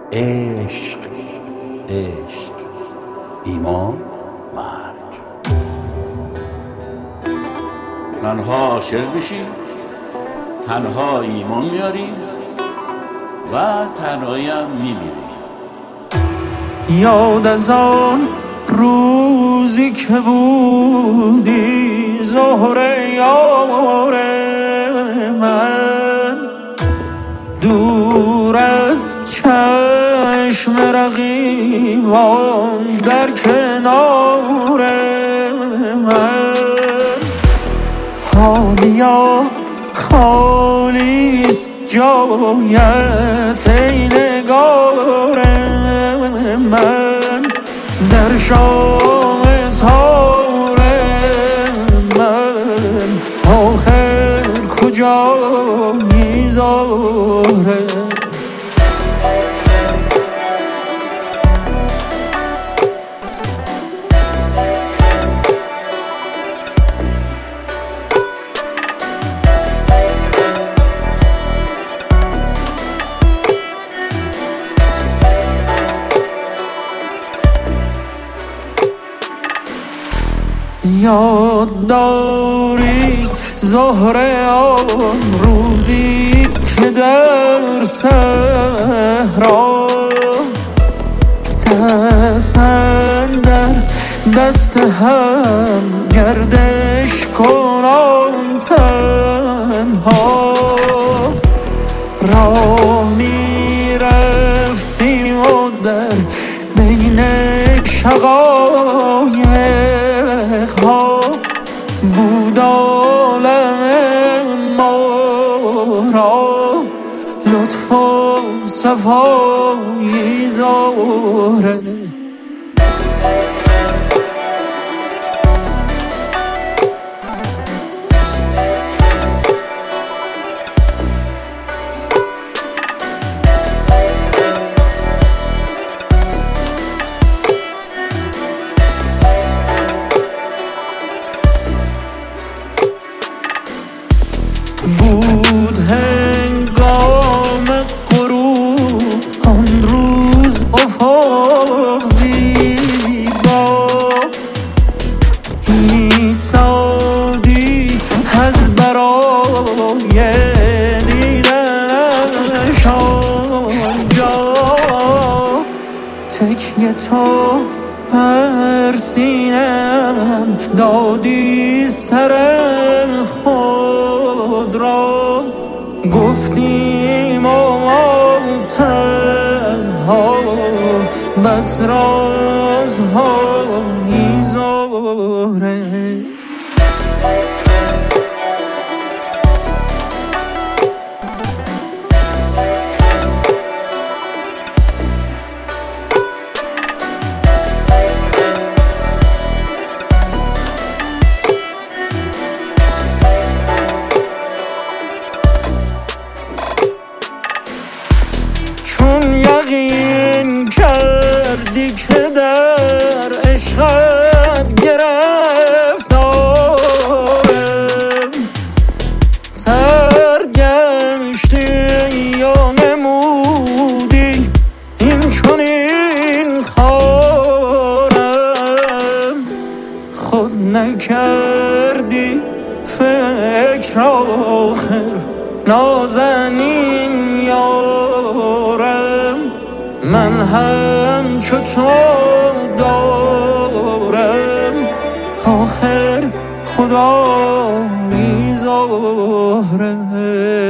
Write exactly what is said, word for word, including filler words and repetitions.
عشق عشق ایمان مرگ. تنها عاشق بشی، تنها ایمان میاری و تنهایی هم میمیری. یاد از آن روزی که بودی زهره یار من، دور از چشم رقیبان در کنار من. حالیا خالیست جایت ای نگار من، در شام تار من آخر کجا میذاره؟ یاد داری زهره آن روزی که در صحرا دست اندر دست هم گردش کنان تنها راه می رفتیم و در بین شقایق ها بود عالم ما را لطف و صفایی زهره. بود هنگام غروب آن روز افق زیبا، ایستادی از برای دیدنش آنجا، تکیه تو بر سینم دادی سر خود را، گفتیم ما تنها بس رازها میذاره. یقین کردی که در عشقت گرفتارم، ترد گشتی یا نمودی این چنین خارم، خود نکردی فکر آخر نازنین یارم، من هم چو تو دارم آخر خدا میذاره.